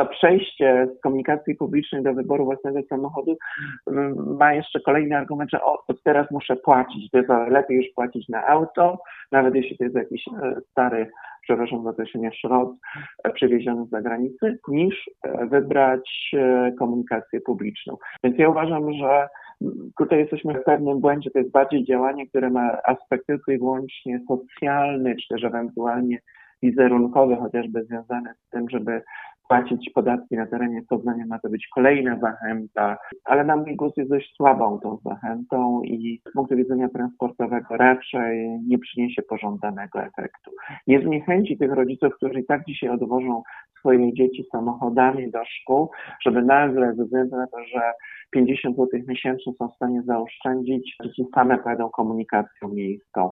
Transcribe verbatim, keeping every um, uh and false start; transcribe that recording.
to przejście z komunikacji publicznej do wyboru własnego samochodu ma jeszcze kolejny argument, że o, od teraz muszę płacić. To jest lepiej już płacić na auto, nawet jeśli to jest jakiś stary, przepraszam za określenie, szrot przywieziony z zagranicy, niż wybrać komunikację publiczną. Więc ja uważam, że tutaj jesteśmy w pewnym błędzie. To jest bardziej działanie, które ma aspekt tylko i wyłącznie socjalny, czy też ewentualnie wizerunkowy, chociażby związane z tym, żeby płacić podatki na terenie Poznania, ma to być kolejna zachęta, ale na mój głos jest dość słabą tą zachętą i z punktu widzenia transportowego raczej nie przyniesie pożądanego efektu. Nie zniechęci tych rodziców, którzy i tak dzisiaj odwożą swoje dzieci samochodami do szkół, żeby nagle ze względu na to, że pięćdziesiąt złotych miesięcznie są w stanie zaoszczędzić, dzieci same pojadą komunikacją miejską.